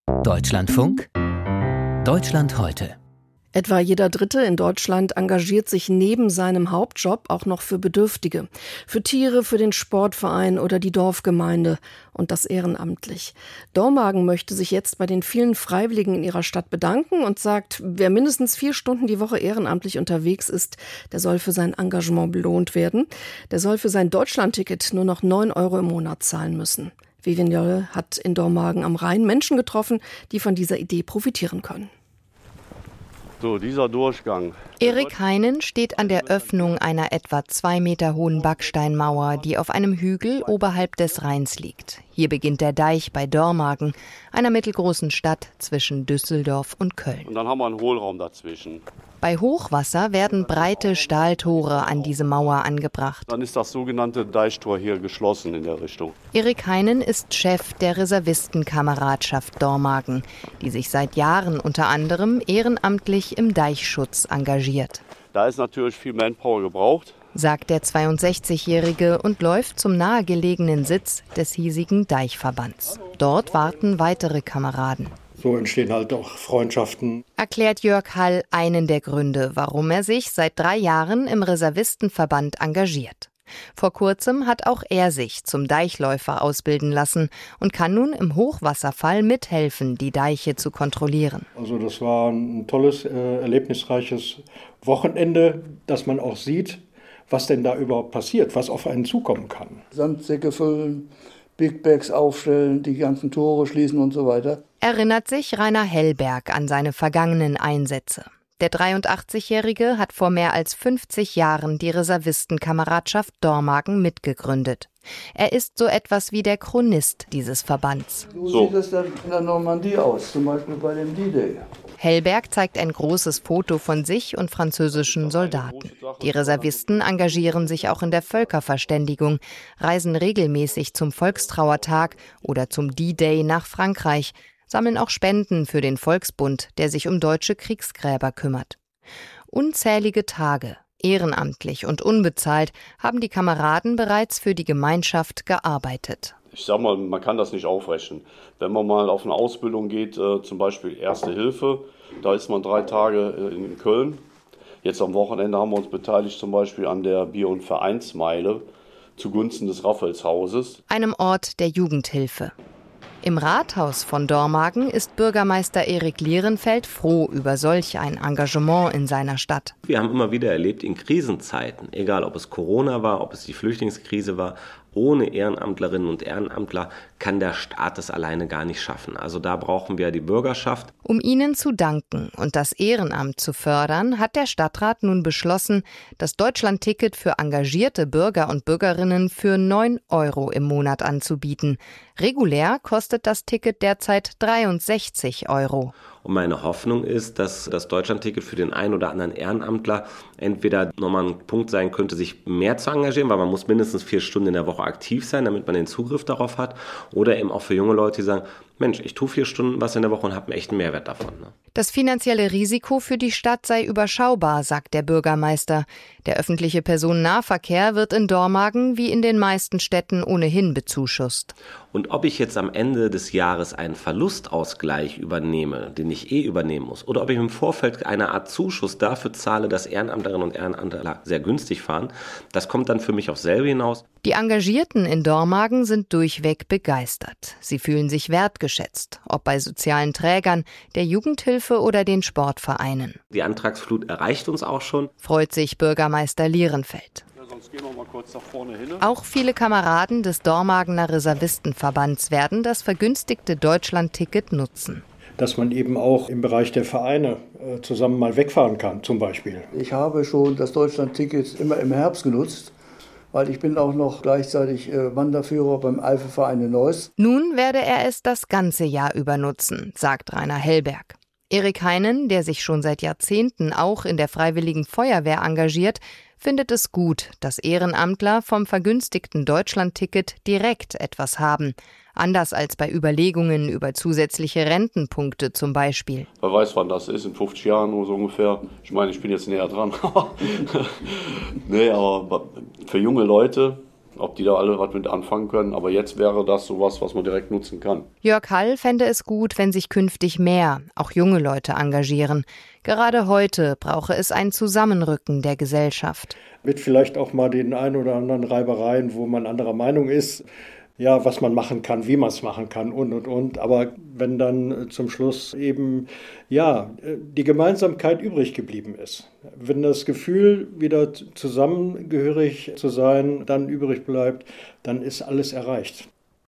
Deutschlandfunk, Deutschland heute. Etwa jeder Dritte in Deutschland engagiert sich neben seinem Hauptjob auch noch für Bedürftige, für Tiere, für den Sportverein oder die Dorfgemeinde und das ehrenamtlich. Dormagen möchte sich jetzt bei den vielen Freiwilligen in ihrer Stadt bedanken und sagt, wer mindestens 4 Stunden die Woche ehrenamtlich unterwegs ist, der soll für sein Engagement belohnt werden. Der soll für sein Deutschlandticket nur noch 9 € im Monat zahlen müssen. Vivian Jolle hat in Dormagen am Rhein Menschen getroffen, die von dieser Idee profitieren können. So, dieser Durchgang. Erik Heinen steht an der Öffnung einer etwa 2 Meter hohen Backsteinmauer, die auf einem Hügel oberhalb des Rheins liegt. Hier beginnt der Deich bei Dormagen, einer mittelgroßen Stadt zwischen Düsseldorf und Köln. Und dann haben wir einen Hohlraum dazwischen. Bei Hochwasser werden breite Stahltore an diese Mauer angebracht. Dann ist das sogenannte Deichtor hier geschlossen in der Richtung. Erik Heinen ist Chef der Reservistenkameradschaft Dormagen, die sich seit Jahren unter anderem ehrenamtlich im Deichschutz engagiert. Da ist natürlich viel Manpower gebraucht, sagt der 62-Jährige und läuft zum nahegelegenen Sitz des hiesigen Deichverbands. Dort warten weitere Kameraden. So entstehen halt auch Freundschaften. Erklärt Jörg Hall einen der Gründe, warum er sich seit 3 Jahren im Reservistenverband engagiert. Vor kurzem hat auch er sich zum Deichläufer ausbilden lassen und kann nun im Hochwasserfall mithelfen, die Deiche zu kontrollieren. Also das war ein tolles, erlebnisreiches Wochenende, dass man auch sieht, was denn da überhaupt passiert, was auf einen zukommen kann. Sandsäcke füllen, Big Bags aufstellen, die ganzen Tore schließen und so weiter. Erinnert sich Rainer Hellberg an seine vergangenen Einsätze. Der 83-Jährige hat vor mehr als 50 Jahren die Reservistenkameradschaft Dormagen mitgegründet. Er ist so etwas wie der Chronist dieses Verbands. So sieht es dann in der Normandie aus, zum Beispiel bei dem D-Day. Hellberg zeigt ein großes Foto von sich und französischen Soldaten. Die Reservisten engagieren sich auch in der Völkerverständigung, reisen regelmäßig zum Volkstrauertag oder zum D-Day nach Frankreich, sammeln auch Spenden für den Volksbund, der sich um deutsche Kriegsgräber kümmert. Unzählige Tage, ehrenamtlich und unbezahlt, haben die Kameraden bereits für die Gemeinschaft gearbeitet. Ich sag mal, man kann das nicht aufrechnen. Wenn man mal auf eine Ausbildung geht, zum Beispiel Erste Hilfe, da ist man 3 Tage in Köln. Jetzt am Wochenende haben wir uns beteiligt zum Beispiel an der Bier- und Vereinsmeile zugunsten des Raphaelshauses. Einem Ort der Jugendhilfe. Im Rathaus von Dormagen ist Bürgermeister Erik Lierenfeld froh über solch ein Engagement in seiner Stadt. Wir haben immer wieder erlebt, in Krisenzeiten, egal ob es Corona war, ob es die Flüchtlingskrise war, ohne Ehrenamtlerinnen und Ehrenamtler kann der Staat es alleine gar nicht schaffen. Also da brauchen wir die Bürgerschaft. Um ihnen zu danken und das Ehrenamt zu fördern, hat der Stadtrat nun beschlossen, das Deutschlandticket für engagierte Bürger und Bürgerinnen für 9 € im Monat anzubieten. Regulär kostet das Ticket derzeit 63 €. Und meine Hoffnung ist, dass das Deutschlandticket für den einen oder anderen Ehrenamtler entweder nochmal ein Punkt sein könnte, sich mehr zu engagieren, weil man muss mindestens 4 Stunden in der Woche aktiv sein, damit man den Zugriff darauf hat. Oder eben auch für junge Leute, die sagen, Mensch, ich tue 4 Stunden was in der Woche und habe einen echten Mehrwert davon. Ne? Das finanzielle Risiko für die Stadt sei überschaubar, sagt der Bürgermeister. Der öffentliche Personennahverkehr wird in Dormagen wie in den meisten Städten ohnehin bezuschusst. Und ob ich jetzt am Ende des Jahres einen Verlustausgleich übernehme, den ich übernehmen muss, oder ob ich im Vorfeld eine Art Zuschuss dafür zahle, dass Ehrenamtlerinnen und Ehrenamtler sehr günstig fahren, das kommt dann für mich aufs selbe hinaus. Die Engagierten in Dormagen sind durchweg begeistert. Sie fühlen sich wertgeschätzt, ob bei sozialen Trägern, der Jugendhilfe oder den Sportvereinen. Die Antragsflut erreicht uns auch schon. Freut sich Bürgermeister Lierenfeld. Sonst gehen wir mal kurz nach vorne hin. Auch viele Kameraden des Dormagener Reservistenverbands werden das vergünstigte Deutschlandticket nutzen. Dass man eben auch im Bereich der Vereine zusammen mal wegfahren kann, zum Beispiel. Ich habe schon das Deutschlandticket immer im Herbst genutzt, weil ich bin auch noch gleichzeitig Wanderführer beim Eifelverein in Neuss. Nun werde er es das ganze Jahr über nutzen, sagt Rainer Hellberg. Erik Heinen, der sich schon seit Jahrzehnten auch in der Freiwilligen Feuerwehr engagiert, findet es gut, dass Ehrenamtler vom vergünstigten Deutschlandticket direkt etwas haben. Anders als bei Überlegungen über zusätzliche Rentenpunkte zum Beispiel. Wer weiß, wann das ist, in 50 Jahren oder so ungefähr. Ich meine, ich bin jetzt näher dran. Nee, aber für junge Leute ob die da alle was mit anfangen können. Aber jetzt wäre das sowas, was man direkt nutzen kann. Jörg Hall fände es gut, wenn sich künftig mehr, auch junge Leute engagieren. Gerade heute brauche es ein Zusammenrücken der Gesellschaft. Mit vielleicht auch mal den ein oder anderen Reibereien, wo man anderer Meinung ist. Ja, was man machen kann, wie man es machen kann und. Aber wenn dann zum Schluss eben, ja, die Gemeinsamkeit übrig geblieben ist, wenn das Gefühl, wieder zusammengehörig zu sein, dann übrig bleibt, dann ist alles erreicht.